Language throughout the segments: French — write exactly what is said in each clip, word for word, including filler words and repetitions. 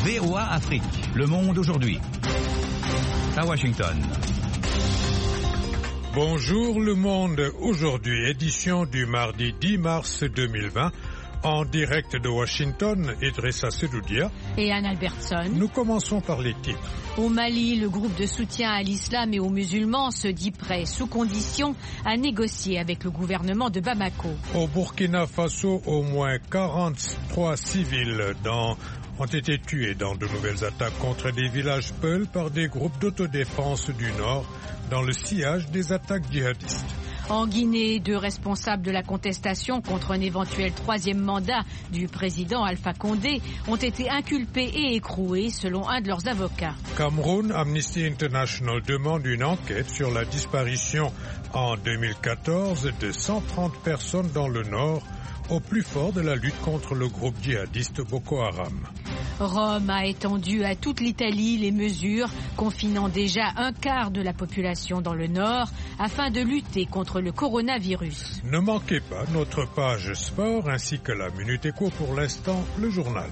V O A Afrique, Le Monde aujourd'hui. À Washington. Bonjour Le Monde aujourd'hui, édition du mardi dix mars deux mille vingt. En direct de Washington, Idrissa Sedoudia et Anne Albertson. Nous commençons par les titres. Au Mali, le groupe de soutien à l'islam et aux musulmans se dit prêt, sous condition, à négocier avec le gouvernement de Bamako. Au Burkina Faso, au moins quarante-trois civils dans, ont été tués dans de nouvelles attaques contre des villages Peul par des groupes d'autodéfense du Nord dans le sillage des attaques djihadistes. En Guinée, deux responsables de la contestation contre un éventuel troisième mandat du président Alpha Condé ont été inculpés et écroués selon un de leurs avocats. Cameroun, Amnesty International demande une enquête sur la disparition en deux mille quatorze de cent trente personnes dans le Nord, au plus fort de la lutte contre le groupe djihadiste Boko Haram. Rome a étendu à toute l'Italie les mesures confinant déjà un quart de la population dans le nord afin de lutter contre le coronavirus. Ne manquez pas notre page sport ainsi que la Minute Éco. Pour l'instant, le journal.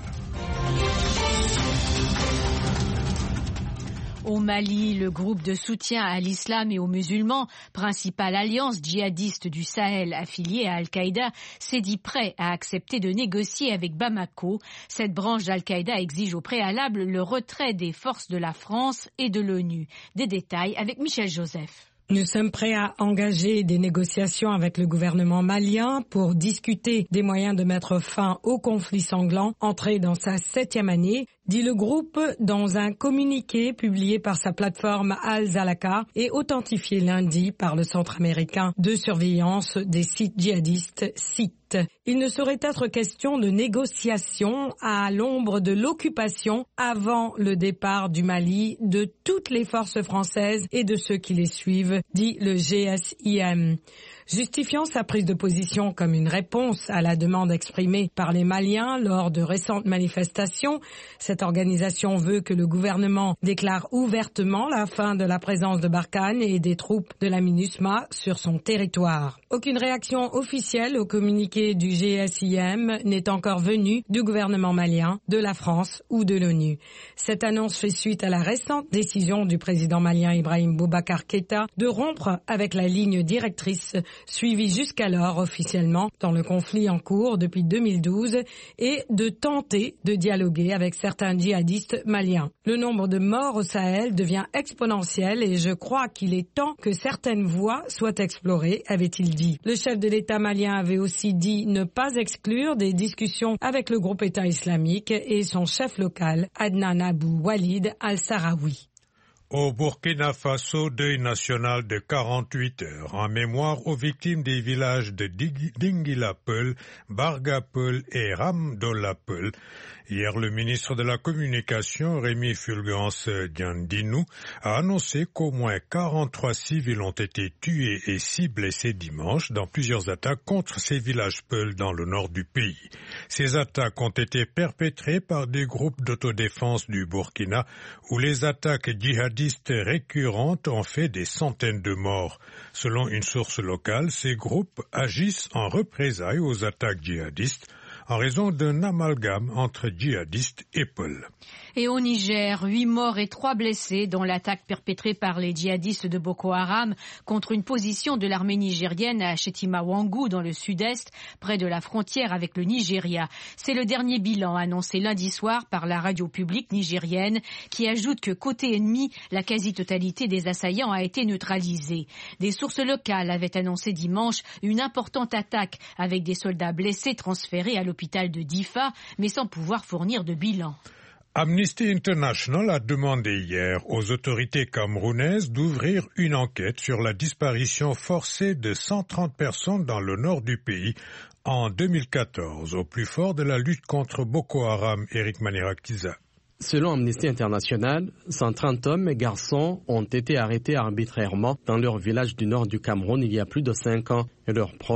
Au Mali, le groupe de soutien à l'islam et aux musulmans, principale alliance djihadiste du Sahel affiliée à Al-Qaïda, s'est dit prêt à accepter de négocier avec Bamako. Cette branche d'Al-Qaïda exige au préalable le retrait des forces de la France et de l'ONU. Des détails avec Michel Joseph. Nous sommes prêts à engager des négociations avec le gouvernement malien pour discuter des moyens de mettre fin au conflit sanglant entré dans sa septième année, dit le groupe dans un communiqué publié par sa plateforme Al-Zalaka et authentifié lundi par le Centre américain de surveillance des sites djihadistes, S I T. Il ne saurait être question de négociation à l'ombre de l'occupation avant le départ du Mali de toutes les forces françaises et de ceux qui les suivent, dit le G S I M. Justifiant sa prise de position comme une réponse à la demande exprimée par les Maliens lors de récentes manifestations, cette organisation veut que le gouvernement déclare ouvertement la fin de la présence de Barkhane et des troupes de la MINUSMA sur son territoire. Aucune réaction officielle au communiqué du G S I M n'est encore venue du gouvernement malien, de la France ou de l'ONU. Cette annonce fait suite à la récente décision du président malien Ibrahim Boubacar Keïta de rompre avec la ligne directrice suivi jusqu'alors officiellement dans le conflit en cours depuis deux mille douze et de tenter de dialoguer avec certains djihadistes maliens. Le nombre de morts au Sahel devient exponentiel et je crois qu'il est temps que certaines voies soient explorées, avait-il dit. Le chef de l'État malien avait aussi dit ne pas exclure des discussions avec le groupe État islamique et son chef local, Adnan Abou Walid al-Sahraoui. Au Burkina Faso, deuil national de quarante-huit heures en mémoire aux victimes des villages de Dingila Peul, Barga Peul et Ramdola Peul. Hier, le ministre de la Communication, Rémi Fulgence Diandinou, a annoncé qu'au moins quarante-trois civils ont été tués et six blessés dimanche dans plusieurs attaques contre ces villages Peul dans le nord du pays. Ces attaques ont été perpétrées par des groupes d'autodéfense du Burkina où les attaques djihadistes récurrentes ont fait des centaines de morts. Selon une source locale, ces groupes agissent en représailles aux attaques djihadistes en raison d'un amalgame entre djihadistes et Peul. Et au Niger, huit morts et trois blessés dans l'attaque perpétrée par les djihadistes de Boko Haram contre une position de l'armée nigérienne à Chetima-Wangou dans le sud-est, près de la frontière avec le Nigeria. C'est le dernier bilan annoncé lundi soir par la radio publique nigérienne qui ajoute que côté ennemi, la quasi-totalité des assaillants a été neutralisée. Des sources locales avaient annoncé dimanche une importante attaque avec des soldats blessés transférés à l'hôpital de Difa, mais sans pouvoir fournir de bilan. Amnesty International a demandé hier aux autorités camerounaises d'ouvrir une enquête sur la disparition forcée de cent trente personnes dans le nord du pays en deux mille quatorze, au plus fort de la lutte contre Boko Haram. Eric Manirakiza. Selon Amnesty International, cent trente hommes et garçons ont été arrêtés arbitrairement dans leur village du nord du Cameroun il y a plus de cinq ans et leurs proches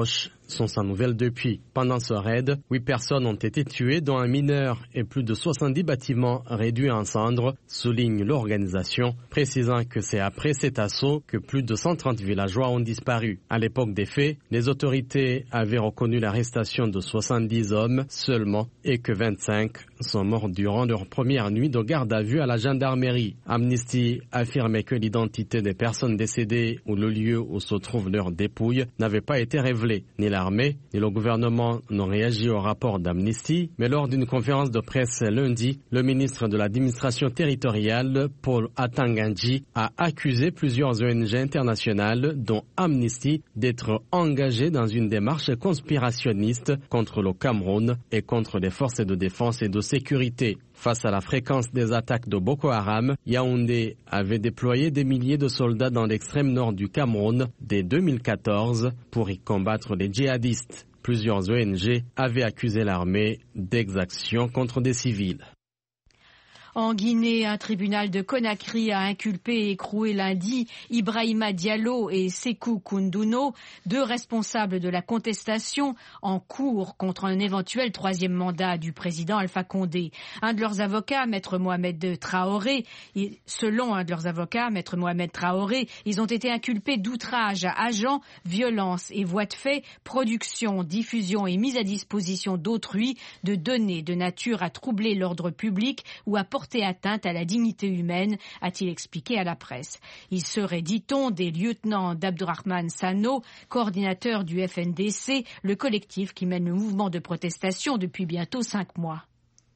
sont sans nouvelles depuis. Pendant ce raid, huit personnes ont été tuées, dont un mineur, et plus de soixante-dix bâtiments réduits en cendres, souligne l'organisation, précisant que c'est après cet assaut que plus de cent trente villageois ont disparu. À l'époque des faits, les autorités avaient reconnu l'arrestation de soixante-dix hommes seulement et que vingt-cinq sont morts durant leur première nuit de garde à vue à la gendarmerie. Amnesty affirmait que l'identité des personnes décédées ou le lieu où se trouvent leurs dépouilles n'avait pas été révélé. Ni l'armée, ni le gouvernement n'ont réagi au rapport d'Amnesty, mais lors d'une conférence de presse lundi, le ministre de l'administration territoriale, Paul Atangandji, a accusé plusieurs O N G internationales, dont Amnesty, d'être engagées dans une démarche conspirationniste contre le Cameroun et contre les forces de défense et de sécurité. Face à la fréquence des attaques de Boko Haram, Yaoundé avait déployé des milliers de soldats dans l'extrême nord du Cameroun dès deux mille quatorze pour y combattre les djihadistes. Plusieurs O N G avaient accusé l'armée d'exactions contre des civils. En Guinée, un tribunal de Conakry a inculpé et écroué lundi Ibrahima Diallo et Sékou Koundouno, deux responsables de la contestation en cours contre un éventuel troisième mandat du président Alpha Condé. Un de leurs avocats, Maître Mohamed Traoré, selon un de leurs avocats, Maître Mohamed Traoré, ils ont été inculpés d'outrage à agents, violence et voies de fait, production, diffusion et mise à disposition d'autrui de données de nature à troubler l'ordre public ou à porter atteinte à la dignité humaine, a-t-il expliqué à la presse. Il serait, dit-on, des lieutenants d'Abdourahmane Sano, coordinateur du F N D C, le collectif qui mène le mouvement de protestation depuis bientôt cinq mois.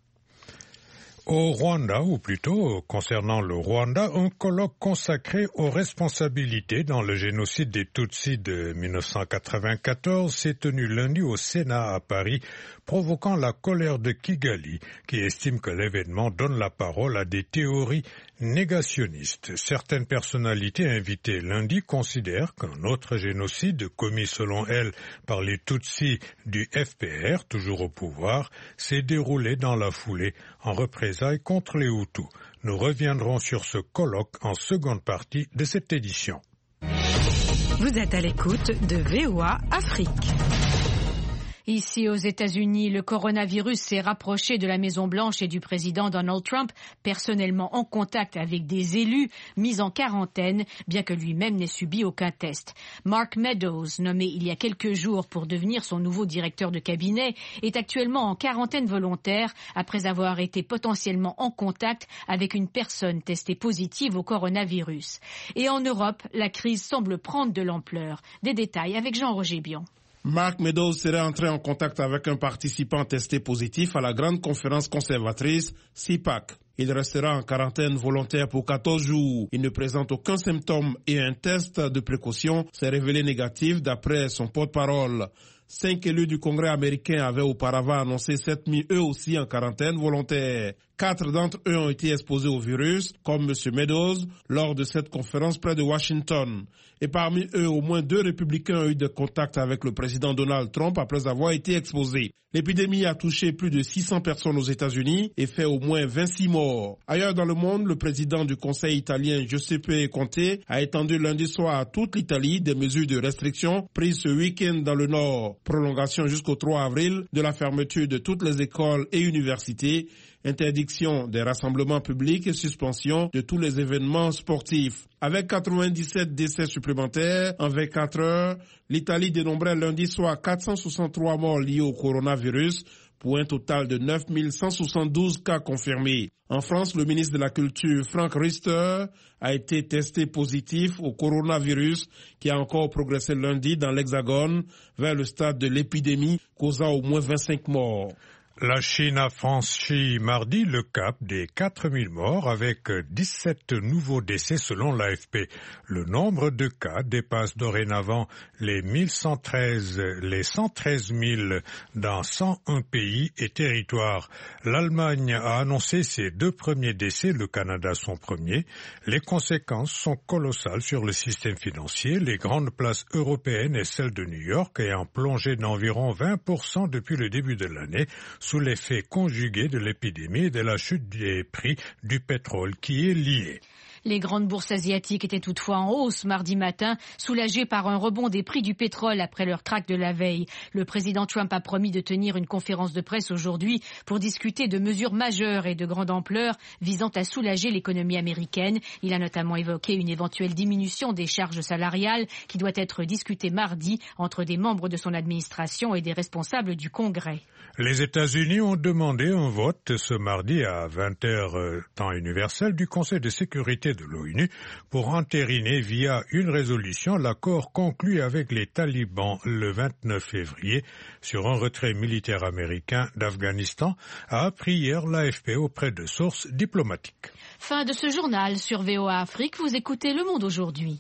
Au Rwanda, ou plutôt concernant le Rwanda, un colloque consacré aux responsabilités dans le génocide des Tutsis de mille neuf cent quatre-vingt-quatorze s'est tenu lundi au Sénat à Paris, provoquant la colère de Kigali, qui estime que l'événement donne la parole à des théories négationnistes. Certaines personnalités invitées lundi considèrent qu'un autre génocide commis selon elles par les Tutsis du F P R, toujours au pouvoir, s'est déroulé dans la foulée en représailles contre les Hutus. Nous reviendrons sur ce colloque en seconde partie de cette édition. Vous êtes à l'écoute de V O A Afrique. Ici aux États-Unis, le coronavirus s'est rapproché de la Maison-Blanche et du président Donald Trump, personnellement en contact avec des élus mis en quarantaine, bien que lui-même n'ait subi aucun test. Mark Meadows, nommé il y a quelques jours pour devenir son nouveau directeur de cabinet, est actuellement en quarantaine volontaire après avoir été potentiellement en contact avec une personne testée positive au coronavirus. Et en Europe, la crise semble prendre de l'ampleur. Des détails avec Jean-Roger Bion. Mark Meadows serait entré en contact avec un participant testé positif à la grande conférence conservatrice C PAC. Il restera en quarantaine volontaire pour quatorze jours. Il ne présente aucun symptôme et un test de précaution s'est révélé négatif d'après son porte-parole. Cinq élus du Congrès américain avaient auparavant annoncé s'être mis eux aussi en quarantaine volontaire. Quatre d'entre eux ont été exposés au virus, comme M. Meadows, lors de cette conférence près de Washington. Et parmi eux, au moins deux républicains ont eu des contacts avec le président Donald Trump après avoir été exposés. L'épidémie a touché plus de six cents personnes aux États-Unis et fait au moins vingt-six morts. Ailleurs dans le monde, le président du Conseil italien Giuseppe Conte a étendu lundi soir à toute l'Italie des mesures de restriction prises ce week-end dans le Nord. Prolongation jusqu'au trois avril de la fermeture de toutes les écoles et universités, interdiction des rassemblements publics et suspension de tous les événements sportifs. Avec quatre-vingt-dix-sept décès supplémentaires en vingt-quatre heures, l'Italie dénombrait lundi soir quatre cent soixante-trois morts liés au coronavirus pour un total de neuf mille cent soixante-douze cas confirmés. En France, le ministre de la Culture, Franck Riester, a été testé positif au coronavirus qui a encore progressé lundi dans l'Hexagone vers le stade de l'épidémie, causant au moins vingt-cinq morts. La Chine a franchi mardi le cap des quatre mille morts avec dix-sept nouveaux décès selon l'A F P. Le nombre de cas dépasse dorénavant les mille cent treize, les cent treize mille dans cent un pays et territoires. L'Allemagne a annoncé ses deux premiers décès, le Canada son premier. Les conséquences sont colossales sur le système financier, les grandes places européennes et celles de New York ayant plongé d'environ vingt pour cent depuis le début de l'année, sous l'effet conjugué de l'épidémie et de la chute des prix du pétrole qui est liée. Les grandes bourses asiatiques étaient toutefois en hausse mardi matin, soulagées par un rebond des prix du pétrole après leur krach de la veille. Le président Trump a promis de tenir une conférence de presse aujourd'hui pour discuter de mesures majeures et de grande ampleur visant à soulager l'économie américaine. Il a notamment évoqué une éventuelle diminution des charges salariales qui doit être discutée mardi entre des membres de son administration et des responsables du Congrès. Les États-Unis ont demandé un vote ce mardi à vingt heures euh, temps universel du Conseil de sécurité de l'ONU pour entériner via une résolution l'accord conclu avec les talibans le vingt-neuf février sur un retrait militaire américain d'Afghanistan, a appris hier l'A F P auprès de sources diplomatiques. Fin de ce journal sur V O A Afrique. Vous écoutez Le Monde aujourd'hui.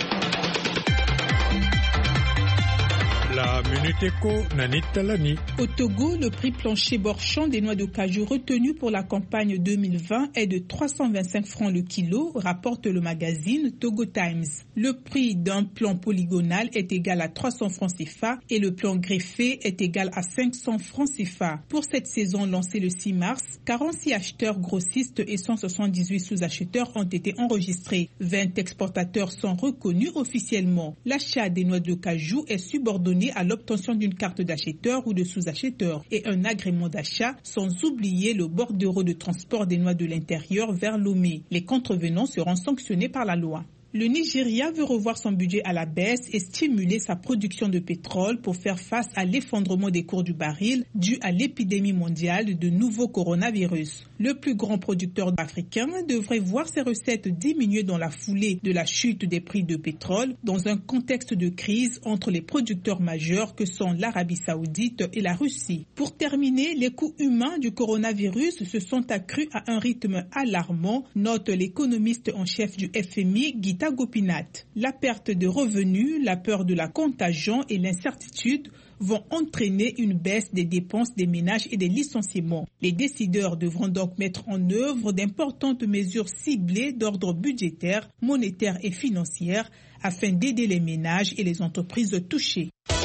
La Minute Éco, Nanit Talani. Au Togo, le prix plancher Borchamp des noix de cajou retenu pour la campagne deux mille vingt est de trois cent vingt-cinq francs le kilo, rapporte le magazine Togo Times. Le prix d'un plan polygonal est égal à trois cents francs C F A et le plan greffé est égal à cinq cents francs C F A. Pour cette saison lancée le six mars, quarante-six acheteurs grossistes et cent soixante-dix-huit sous-acheteurs ont été enregistrés. vingt exportateurs sont reconnus officiellement. L'achat des noix de cajou est subordonné à l'obtention d'une carte d'acheteur ou de sous-acheteur et un agrément d'achat, sans oublier le bordereau de transport des noix de l'intérieur vers Lomé. Les contrevenants seront sanctionnés par la loi. Le Nigeria veut revoir son budget à la baisse et stimuler sa production de pétrole pour faire face à l'effondrement des cours du baril dû à l'épidémie mondiale de nouveau coronavirus. Le plus grand producteur africain devrait voir ses recettes diminuer dans la foulée de la chute des prix de pétrole dans un contexte de crise entre les producteurs majeurs que sont l'Arabie Saoudite et la Russie. Pour terminer, les coûts humains du coronavirus se sont accrus à un rythme alarmant, note l'économiste en chef du F M I, Guy Gopinath. La perte de revenus, la peur de la contagion et l'incertitude vont entraîner une baisse des dépenses des ménages et des licenciements. Les décideurs devront donc mettre en œuvre d'importantes mesures ciblées d'ordre budgétaire, monétaire et financière afin d'aider les ménages et les entreprises touchées.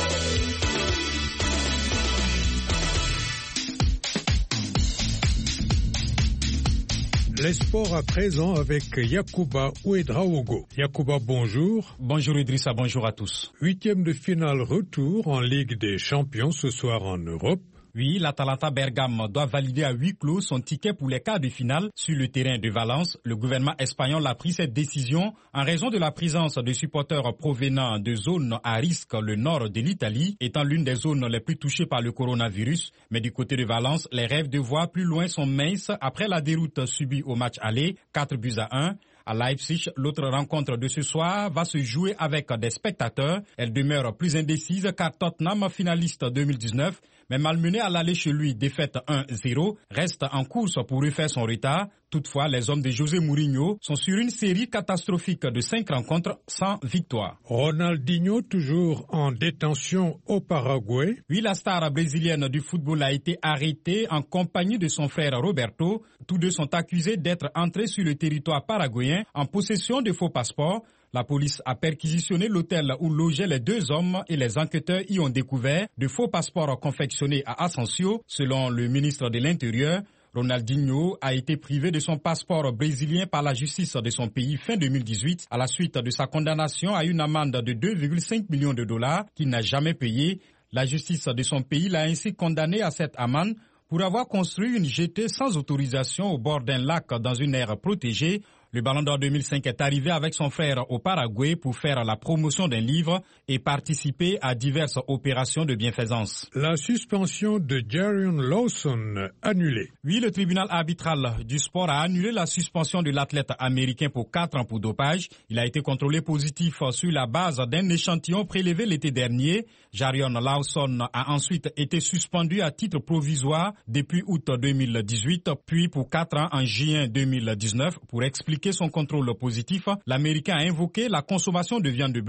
Les sports à présent avec Yacouba Ouedraogo. Yacouba, bonjour. Bonjour Idrissa, bonjour à tous. Huitième de finale retour en Ligue des Champions ce soir en Europe. Oui, l'Atalanta Bergame doit valider à huis clos son ticket pour les quarts de finale sur le terrain de Valence. Le gouvernement espagnol a pris cette décision en raison de la présence de supporters provenant de zones à risque, le nord de l'Italie étant l'une des zones les plus touchées par le coronavirus. Mais du côté de Valence, les rêves de voir plus loin sont minces après la déroute subie au match aller, quatre buts à un. À Leipzig, l'autre rencontre de ce soir va se jouer avec des spectateurs. Elle demeure plus indécise car Tottenham, finaliste deux mille dix-neuf, mais malmené à l'aller chez lui, défaite un zéro, reste en course pour refaire son retard. Toutefois, les hommes de José Mourinho sont sur une série catastrophique de cinq rencontres sans victoire. Ronaldinho toujours en détention au Paraguay. Oui, la star brésilienne du football a été arrêtée en compagnie de son frère Roberto. Tous deux sont accusés d'être entrés sur le territoire paraguayen en possession de faux passeports. La police a perquisitionné l'hôtel où logeaient les deux hommes et les enquêteurs y ont découvert de faux passeports confectionnés à Asensio. Selon le ministre de l'Intérieur, Ronaldinho a été privé de son passeport brésilien par la justice de son pays fin deux mille dix-huit à la suite de sa condamnation à une amende de deux virgule cinq millions de dollars qu'il n'a jamais payé. La justice de son pays l'a ainsi condamné à cette amende pour avoir construit une jetée sans autorisation au bord d'un lac dans une aire protégée. Le Ballon d'Or deux mille cinq est arrivé avec son frère au Paraguay pour faire la promotion d'un livre et participer à diverses opérations de bienfaisance. La suspension de Jarion Lawson annulée. Oui, le tribunal arbitral du sport a annulé la suspension de l'athlète américain pour quatre ans pour dopage. Il a été contrôlé positif sur la base d'un échantillon prélevé l'été dernier. Jarion Lawson a ensuite été suspendu à titre provisoire depuis août deux mille dix-huit, puis pour quatre ans en juin deux mille dix-neuf. Pour expliquer son contrôle positif, l'Américain a invoqué la consommation de viande de bœuf.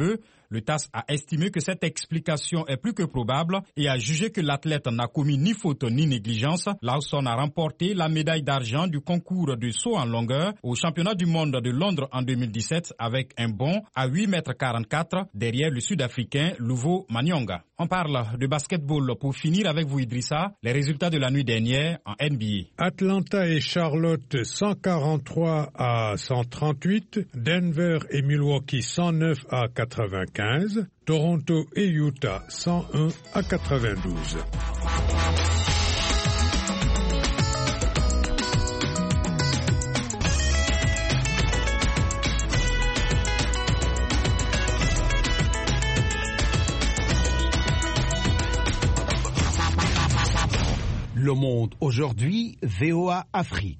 Le T A S a estimé que cette explication est plus que probable et a jugé que l'athlète n'a commis ni faute ni négligence. Lawson a remporté la médaille d'argent du concours de saut en longueur au championnat du monde de Londres en deux mille dix-sept avec un bond à huit mètres quarante-quatre derrière le Sud-Africain Luvo Manyonga. On parle de basketball pour finir avec vous Idrissa, les résultats de la nuit dernière en N B A. Atlanta et Charlotte cent quarante-trois à cent trente-huit, Denver et Milwaukee cent neuf à quatre-vingt-quinze, Toronto et Utah cent un à quatre-vingt-douze. Le Monde aujourd'hui, V O A Afrique.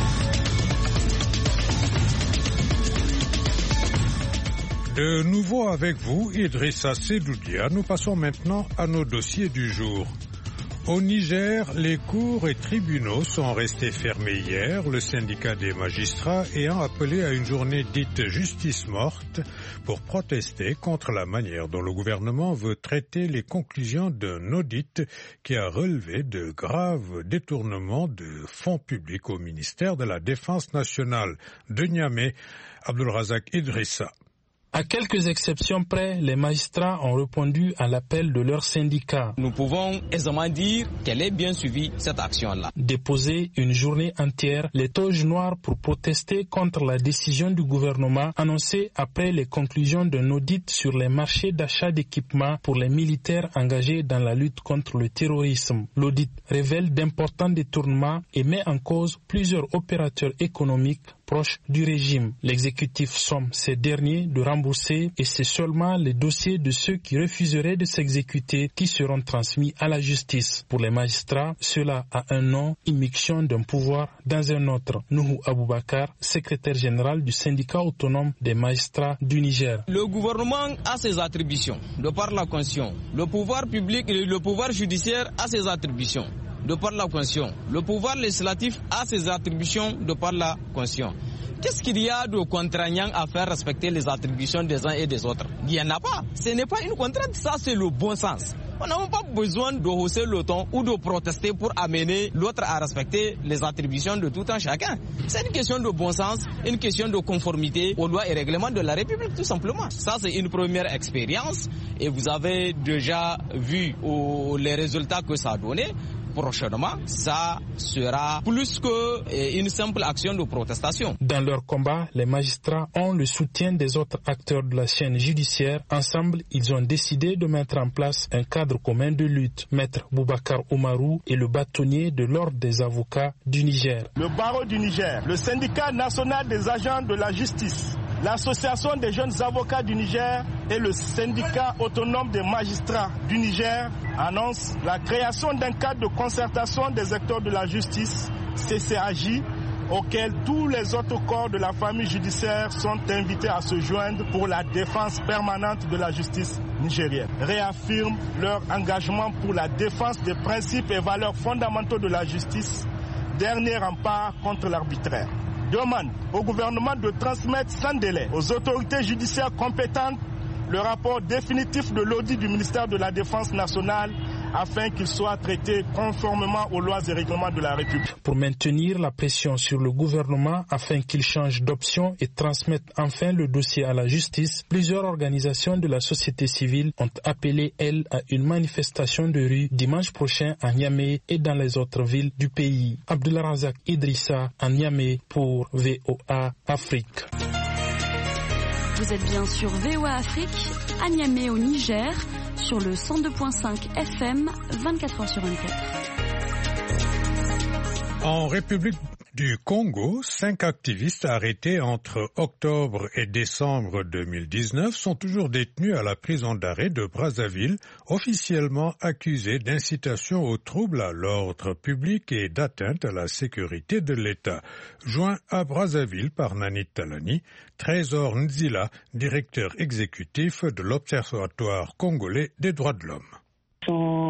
De nouveau avec vous, Idrissa Sedoudia, nous passons maintenant à nos dossiers du jour. Au Niger, les cours et tribunaux sont restés fermés hier, le syndicat des magistrats ayant appelé à une journée dite justice morte pour protester contre la manière dont le gouvernement veut traiter les conclusions d'un audit qui a relevé de graves détournements de fonds publics au ministère de la Défense nationale de Niamey. Abdulrazak Idrissa. À quelques exceptions près, les magistrats ont répondu à l'appel de leur syndicat. Nous pouvons aisément dire qu'elle est bien suivie, cette action-là. Déposer une journée entière les toges noires pour protester contre la décision du gouvernement annoncée après les conclusions d'un audit sur les marchés d'achat d'équipements pour les militaires engagés dans la lutte contre le terrorisme. L'audit révèle d'importants détournements et met en cause plusieurs opérateurs économiques proches du régime. L'exécutif somme ces derniers de rembourser et c'est seulement les dossiers de ceux qui refuseraient de s'exécuter qui seront transmis à la justice. Pour les magistrats, cela a un nom, immixtion d'un pouvoir dans un autre. Nuhu Aboubakar, secrétaire général du syndicat autonome des magistrats du Niger. Le gouvernement a ses attributions de par la Constitution. Le pouvoir public et le pouvoir judiciaire a ses attributions de par la Constitution. Le pouvoir législatif a ses attributions de par la Constitution. Qu'est-ce qu'il y a de contraignant à faire respecter les attributions des uns et des autres? Il n'y en a pas. Ce n'est pas une contrainte, ça c'est le bon sens. On n'a pas besoin de hausser le ton ou de protester pour amener l'autre à respecter les attributions de tout un chacun. C'est une question de bon sens, une question de conformité aux lois et règlements de la République, tout simplement. Ça, c'est une première expérience et vous avez déjà vu oh, les résultats que ça a donné. Prochainement, ça sera plus qu'une simple action de protestation. Dans leur combat, les magistrats ont le soutien des autres acteurs de la chaîne judiciaire. Ensemble, ils ont décidé de mettre en place un cadre commun de lutte. Maître Boubacar Oumarou est le bâtonnier de l'ordre des avocats du Niger. Le barreau du Niger, le syndicat national des agents de la justice, l'Association des jeunes avocats du Niger et le syndicat autonome des magistrats du Niger annoncent la création d'un cadre de concertation des acteurs de la justice, C C A J, auquel tous les autres corps de la famille judiciaire sont invités à se joindre pour la défense permanente de la justice nigérienne. Réaffirment leur engagement pour la défense des principes et valeurs fondamentaux de la justice, dernier rempart contre l'arbitraire. Demande au gouvernement de transmettre sans délai aux autorités judiciaires compétentes le rapport définitif de l'audit du ministère de la Défense nationale afin qu'il soit traité conformément aux lois et règlements de la République. Pour maintenir la pression sur le gouvernement afin qu'il change d'option et transmette enfin le dossier à la justice, plusieurs organisations de la société civile ont appelé, elles, à une manifestation de rue dimanche prochain à Niamey et dans les autres villes du pays. Abdulrazak Idrissa à Niamey pour V O A Afrique. Vous êtes bien sur V O A Afrique, à Niamey au Niger, sur le cent deux virgule cinq F M, vingt-quatre heures sur vingt-quatre. En République du Congo, cinq activistes arrêtés entre octobre et décembre deux mille dix-neuf sont toujours détenus à la prison d'arrêt de Brazzaville, officiellement accusés d'incitation au trouble à l'ordre public et d'atteinte à la sécurité de l'État. Joint à Brazzaville par Nanit Talani, Trésor Nzila, directeur exécutif de l'Observatoire congolais des droits de l'homme. Ils sont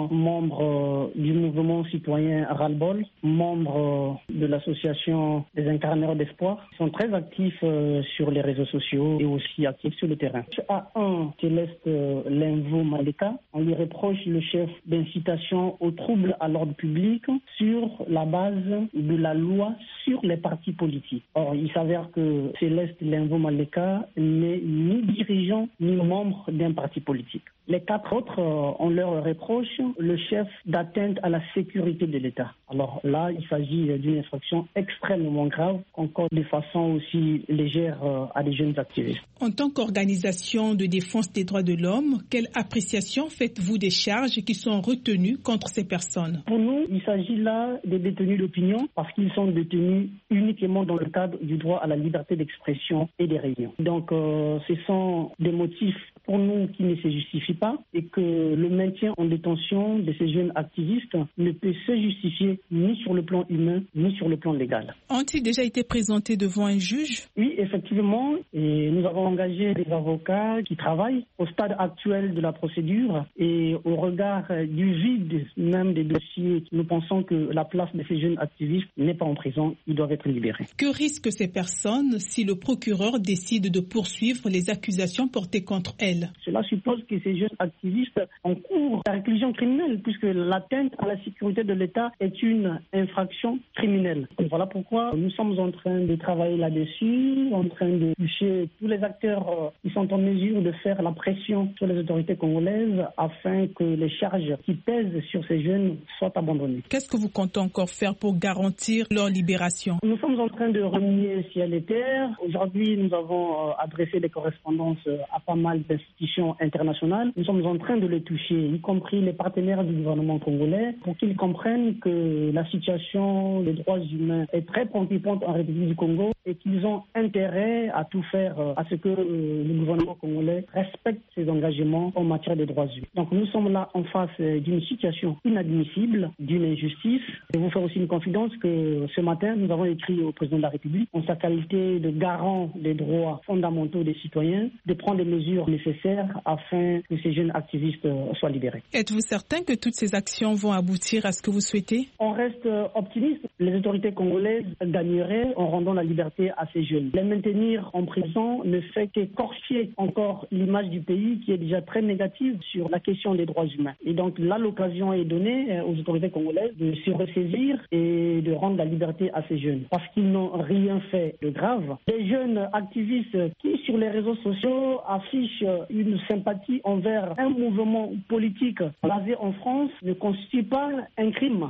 également membre du mouvement citoyen Ras-le-Bol, membre de l'association des incarneurs d'espoir. Ils sont très actifs sur les réseaux sociaux et aussi actifs sur le terrain. À un, Céleste Lenvo Maleka, on lui reproche le chef d'incitation aux troubles à l'ordre public sur la base de la loi sur les partis politiques. Or, il s'avère que Céleste Lenvo Maleka n'est ni dirigeant ni membre d'un parti politique. Les quatre autres, euh, on leur reproche le chef d'atteinte à la sécurité de l'État. Alors là, il s'agit d'une infraction extrêmement grave, encore de façon aussi légère euh, à des jeunes activistes. En tant qu'organisation de défense des droits de l'homme, quelle appréciation faites-vous des charges qui sont retenues contre ces personnes? Pour nous, il s'agit là des détenus d'opinion parce qu'ils sont détenus uniquement dans le cadre du droit à la liberté d'expression et des réunions. Donc, euh, ce sont des motifs pour nous qui ne se justifient pas et que le maintien en détention de ces jeunes activistes ne peut se justifier ni sur le plan humain ni sur le plan légal. Ont-ils déjà été présentés devant un juge? Oui, effectivement. Et nous avons engagé des avocats qui travaillent au stade actuel de la procédure et au regard du vide même des dossiers, nous pensons que la place de ces jeunes activistes n'est pas en prison, ils doivent être libérés. Que risquent ces personnes si le procureur décide de poursuivre les accusations portées contre elles? Cela suppose que ces jeunes activistes encourent la réclusion criminelle puisque l'atteinte à la sécurité de l'État est une infraction criminelle. Et voilà pourquoi nous sommes en train de travailler là-dessus, en train de toucher tous les acteurs qui sont en mesure de faire la pression sur les autorités congolaises afin que les charges qui pèsent sur ces jeunes soient abandonnées. Qu'est-ce que vous comptez encore faire pour garantir leur libération? Nous sommes en train de relier ciel et terre. Aujourd'hui, nous avons adressé des correspondances à pas mal d'institutions internationales. Nous sommes en train de les toucher, y compris les partenaires du gouvernement congolais, pour qu'ils comprennent que la situation des droits humains est très préoccupante en République du Congo et qu'ils ont intérêt à tout faire à ce que le gouvernement congolais respecte ses engagements en matière de droits humains. Donc nous sommes là en face d'une situation inadmissible, d'une injustice. Je vais vous faire aussi une confidence que ce matin, nous avons écrit au président de la République, en sa qualité de garant des droits fondamentaux des citoyens, de prendre les mesures nécessaires afin que ces jeunes activistes soient libérés. Êtes-vous certain que toutes ces actions vont aboutir à ce que vous souhaitez? On reste optimiste. Les autorités congolaises gagneraient en rendant la liberté à ces jeunes. Les maintenir en prison ne fait qu'écorcher encore l'image du pays qui est déjà très négative sur la question des droits humains. Et donc là, l'occasion est donnée aux autorités congolaises de se ressaisir et de rendre la liberté à ces jeunes. Parce qu'ils n'ont rien fait de grave. Les jeunes activistes qui, sur les réseaux sociaux, affichent une sympathie envers un mouvement politique basé en France ne constitue pas un crime.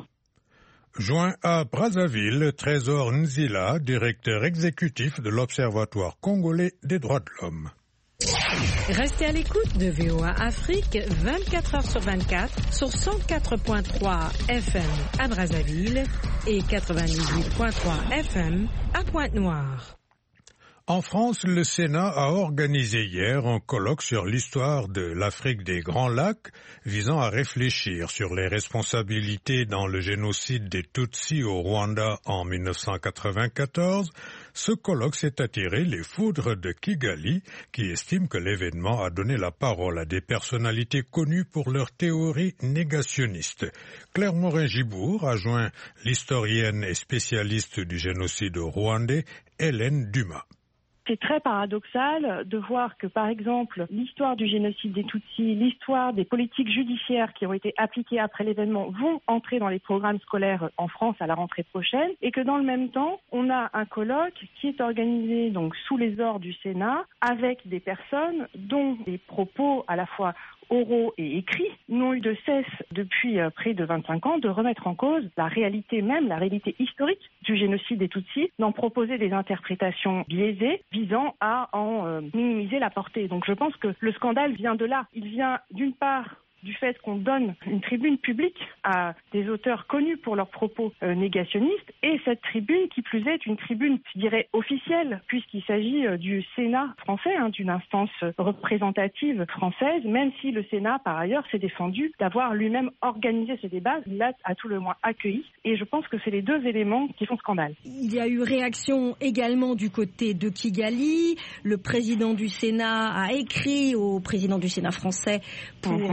Joint à Brazzaville, Trésor Nzila, directeur exécutif de l'Observatoire congolais des droits de l'homme. Restez à l'écoute de V O A Afrique vingt-quatre heures sur vingt-quatre sur cent quatre virgule trois F M à Brazzaville et quatre-vingt-dix-huit virgule trois F M à Pointe-Noire. En France, le Sénat a organisé hier un colloque sur l'histoire de l'Afrique des Grands Lacs, visant à réfléchir sur les responsabilités dans le génocide des Tutsis au Rwanda en mille neuf cent quatre-vingt-quatorze. Ce colloque s'est attiré les foudres de Kigali, qui estime que l'événement a donné la parole à des personnalités connues pour leurs théories négationnistes. Claire Morin-Gibour a joint l'historienne et spécialiste du génocide rwandais, Hélène Dumas. C'est très paradoxal de voir que, par exemple, l'histoire du génocide des Tutsis, l'histoire des politiques judiciaires qui ont été appliquées après l'événement vont entrer dans les programmes scolaires en France à la rentrée prochaine et que dans le même temps, on a un colloque qui est organisé donc sous les ordres du Sénat avec des personnes dont les propos à la fois oraux et écrits n'ont eu de cesse depuis euh, près de vingt-cinq ans de remettre en cause la réalité même, la réalité historique du génocide des Tutsis, d'en proposer des interprétations biaisées visant à en euh, minimiser la portée. Donc je pense que le scandale vient de là. Il vient d'une part du fait qu'on donne une tribune publique à des auteurs connus pour leurs propos euh, négationnistes, et cette tribune, qui plus est, une tribune, je dirais, officielle, puisqu'il s'agit euh, du Sénat français, hein, d'une instance représentative française, même si le Sénat, par ailleurs, s'est défendu d'avoir lui-même organisé ce débat, il l'a à tout le moins accueilli, et je pense que c'est les deux éléments qui font scandale. Il y a eu réaction également du côté de Kigali. Le président du Sénat a écrit au président du Sénat français pour mmh. demander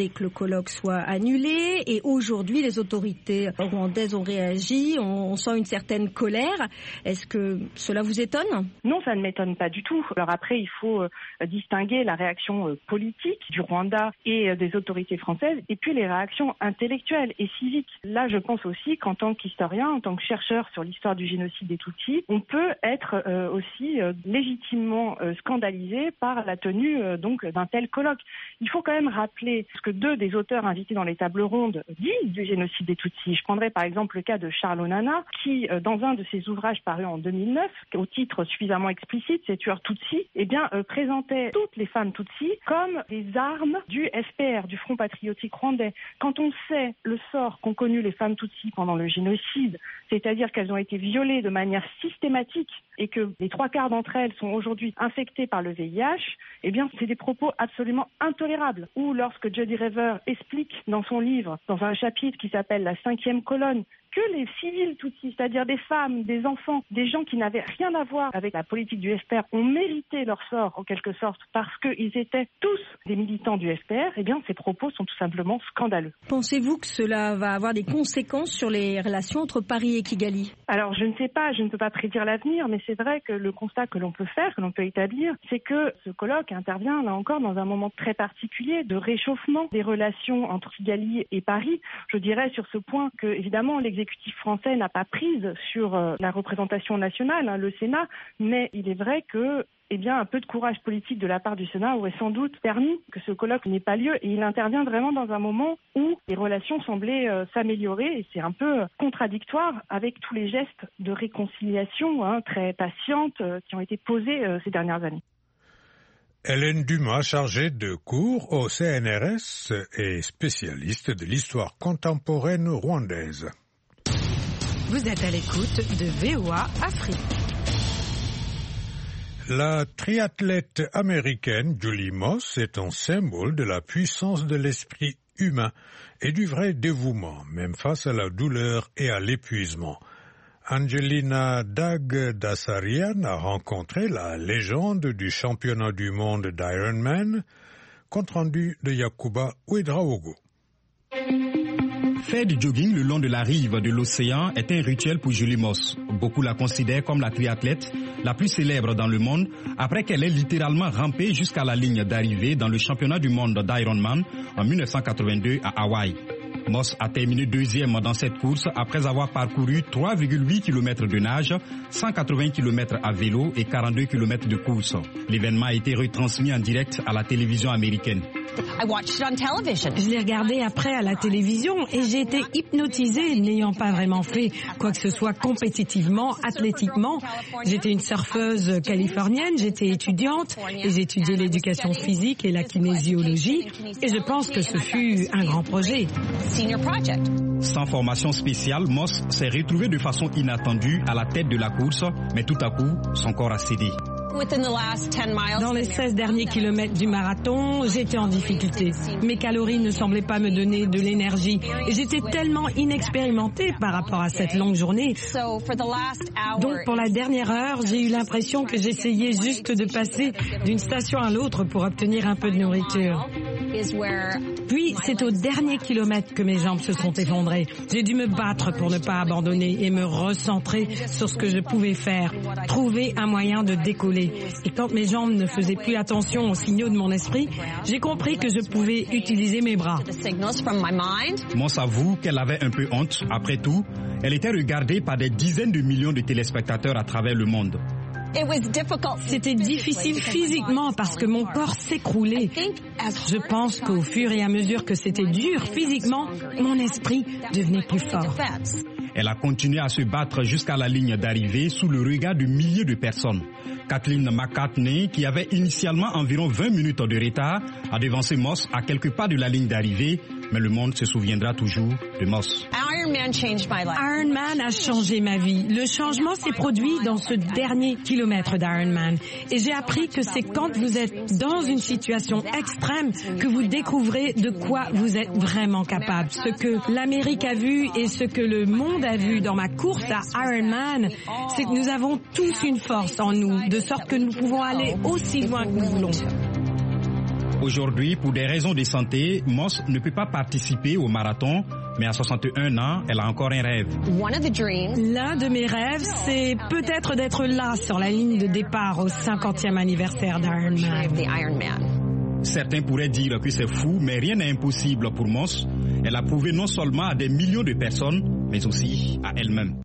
demandé que le colloque soit annulé et aujourd'hui les autorités rwandaises ont réagi, on, on sent une certaine colère. Est-ce que cela vous étonne? Non, ça ne m'étonne pas du tout. Alors après, il faut euh, distinguer la réaction euh, politique du Rwanda et euh, des autorités françaises et puis les réactions intellectuelles et civiques. Là, je pense aussi qu'en tant qu'historien, en tant que chercheur sur l'histoire du génocide des Tutsis, on peut être euh, aussi euh, légitimement euh, scandalisé par la tenue euh, donc d'un tel colloque. Il faut quand même rappeler ce que deux des auteurs invités dans les tables rondes disent du génocide des Tutsis. Je prendrai par exemple le cas de Charles Onana, qui, euh, dans un de ses ouvrages parus en deux mille neuf, au titre suffisamment explicite, ces tueurs Tutsis, eh bien, euh, présentait toutes les femmes Tutsis comme des armes du F P R, du Front patriotique rwandais. Quand on sait le sort qu'ont connu les femmes Tutsis pendant le génocide, c'est-à-dire qu'elles ont été violées de manière systématique et que les trois quarts d'entre elles sont aujourd'hui infectées par le V I H, eh bien, c'est des propos absolument intolérables. Ou lorsque Jody Rever explique dans son livre, dans un chapitre qui s'appelle La cinquième colonne, que les civils Tutsis, c'est-à-dire des femmes, des enfants, des gens qui n'avaient rien à voir avec la politique du F P R, ont mérité leur sort, en quelque sorte, parce qu'ils étaient tous des militants du F P R, eh bien, ces propos sont tout simplement scandaleux. Pensez-vous que cela va avoir des conséquences sur les relations entre Paris et Kigali? Alors, je ne sais pas, je ne peux pas prédire l'avenir, mais c'est vrai que le constat que l'on peut faire, que l'on peut établir, c'est que ce colloque intervient, là encore, dans un moment très particulier de réchauffement des relations entre Kigali et Paris. Je dirais sur ce point que, évidemment, l'exécutif L'exécutif français n'a pas prise sur euh, la représentation nationale, hein, le Sénat, mais il est vrai que eh bien, un peu de courage politique de la part du Sénat aurait sans doute permis que ce colloque n'ait pas lieu. Et il intervient vraiment dans un moment où les relations semblaient euh, s'améliorer. Et c'est un peu contradictoire avec tous les gestes de réconciliation hein, très patientes euh, qui ont été posés euh, ces dernières années. Hélène Dumas, chargée de cours au C N R S et spécialiste de l'histoire contemporaine rwandaise. Vous êtes à l'écoute de V O A Afrique. La triathlète américaine Julie Moss est un symbole de la puissance de l'esprit humain et du vrai dévouement, même face à la douleur et à l'épuisement. Angelina Dagdasarian a rencontré la légende du championnat du monde d'Ironman, compte rendu de Yakuba Ouedraogo. Faire du jogging le long de la rive de l'océan est un rituel pour Julie Moss. Beaucoup la considèrent comme la triathlète la plus célèbre dans le monde après qu'elle ait littéralement rampé jusqu'à la ligne d'arrivée dans le championnat du monde d'Ironman en mille neuf cent quatre-vingt-deux à Hawaï. Moss a terminé deuxième dans cette course après avoir parcouru trois virgule huit kilomètres de nage, cent quatre-vingts kilomètres à vélo et quarante-deux kilomètres de course. L'événement a été retransmis en direct à la télévision américaine. Je l'ai regardé après à la télévision et j'ai été hypnotisée n'ayant pas vraiment fait quoi que ce soit compétitivement, athlétiquement. J'étais une surfeuse californienne, j'étais étudiante et j'étudiais l'éducation physique et la kinésiologie et je pense que ce fut un grand projet. Sans formation spéciale, Moss s'est retrouvé de façon inattendue à la tête de la course, mais tout à coup, son corps a cédé. Dans les seize derniers kilomètres du marathon, j'étais en difficulté. Mes calories ne semblaient pas me donner de l'énergie et j'étais tellement inexpérimentée par rapport à cette longue journée. Donc pour la dernière heure, j'ai eu l'impression que j'essayais juste de passer d'une station à l'autre pour obtenir un peu de nourriture. Puis c'est au dernier kilomètre que mes jambes se sont effondrées. J'ai dû me battre pour ne pas abandonner et me recentrer sur ce que je pouvais faire, trouver un moyen de décoller. Et quand mes jambes ne faisaient plus attention aux signaux de mon esprit, j'ai compris que je pouvais utiliser mes bras. Moss avoue qu'elle avait un peu honte. Après tout, elle était regardée par des dizaines de millions de téléspectateurs à travers le monde. C'était difficile physiquement parce que mon corps s'écroulait. Je pense qu'au fur et à mesure que c'était dur physiquement, mon esprit devenait plus fort. Elle a continué à se battre jusqu'à la ligne d'arrivée sous le regard de milliers de personnes. Kathleen McCartney, qui avait initialement environ vingt minutes de retard, a devancé Moss à quelques pas de la ligne d'arrivée, mais le monde se souviendra toujours de Moss. Ironman a changé ma vie. Le changement s'est produit dans ce dernier kilomètre d'Ironman. Et j'ai appris que c'est quand vous êtes dans une situation extrême que vous découvrez de quoi vous êtes vraiment capable. Ce que l'Amérique a vu et ce que le monde a vu dans ma course à Ironman, c'est que nous avons tous une force en nous, de sorte que nous pouvons aller aussi loin que nous voulons. Aujourd'hui, pour des raisons de santé, Moss ne peut pas participer au marathon, mais à soixante et un ans, elle a encore un rêve. L'un de mes rêves, c'est peut-être d'être là sur la ligne de départ au cinquantième anniversaire d'Ironman. Certains pourraient dire que c'est fou, mais rien n'est impossible pour Moss. Elle a prouvé non seulement à des millions de personnes, mais aussi à elle-même.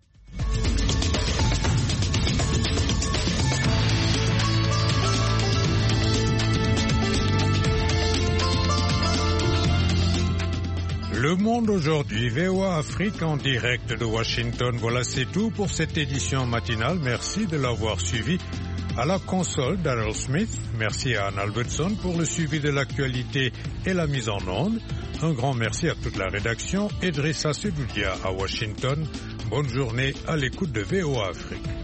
Le Monde aujourd'hui, V O A Afrique en direct de Washington. Voilà, c'est tout pour cette édition matinale. Merci de l'avoir suivi. À la console, Daryl Smith. Merci à Anne Albertson pour le suivi de l'actualité et la mise en onde. Un grand merci à toute la rédaction. Idrissa Sedoudia à Washington. Bonne journée à l'écoute de V O A Afrique.